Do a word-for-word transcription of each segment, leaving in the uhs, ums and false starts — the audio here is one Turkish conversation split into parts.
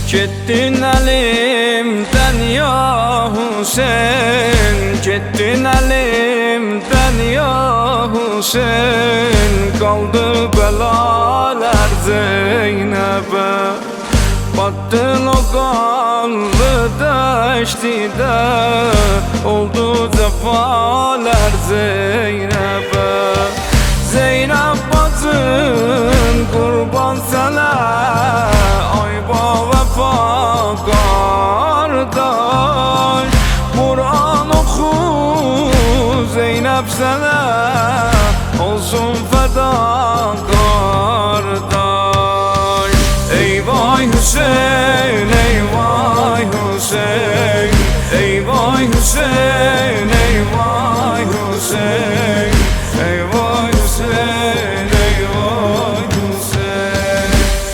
Gittin elimden ya Hüseyin, gittin elimden ya Hüseyin. Kaldı belalar Zeynep'e, battın o kanlı deştide, oldu cefalar Zeynep'e. Zeynep bacın kurban sana, ayba vefa kardeş. Kur'an oku Zeynep sana, olsun feda kardeş. Ey vay Hüseyin, ey vay Hüseyin, ey vay Hüseyin, ey vay Hüseyin, ey vay Hüseyin, ey vay Hüseyin.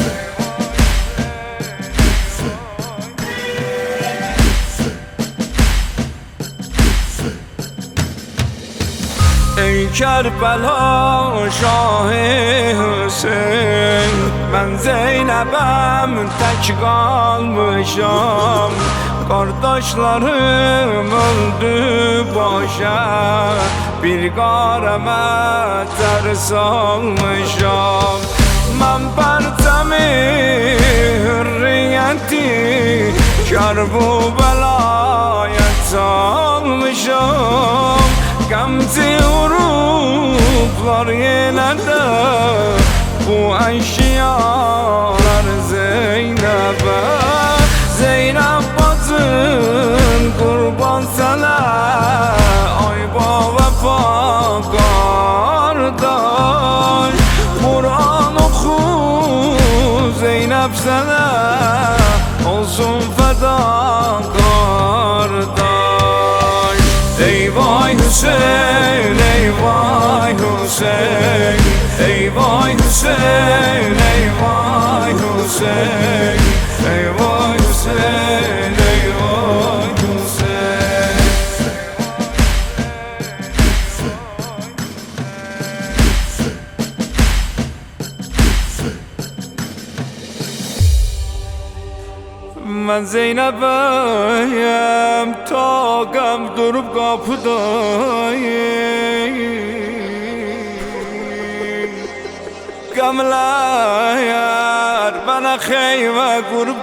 Ey Kerbela Şahı Hüseyin, ben Zeynep'em tek kalmışam. Kardeşlerim öldü başa, bir gareme ters almışam. Ben pertemi hürriyeti, kar bu belaya salmışam. Gamze uruplar yine de bu eşyalar Zeynep'e. Zeynep bacın kurban sana, ayba vefa kardeş. Kur'an oku Zeynep sana, olsun feda kardeş. Ey vay Hüseyin, ey vay Hüseyin, ey vay Hüseyin, ey vay Hüseyin, ey vay Hüseyin, ey vay Hüseyin. Ben Zeynep'eyim, tağım durup kapıdayım. Gamlayar bana xeyve kurup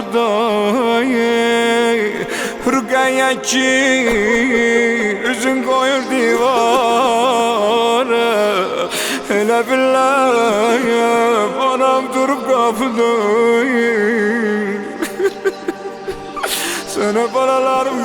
kapıdayım. Rükayetçi üzün koyur divara, hele billahi anam durup kapıdayım. Sana paralarım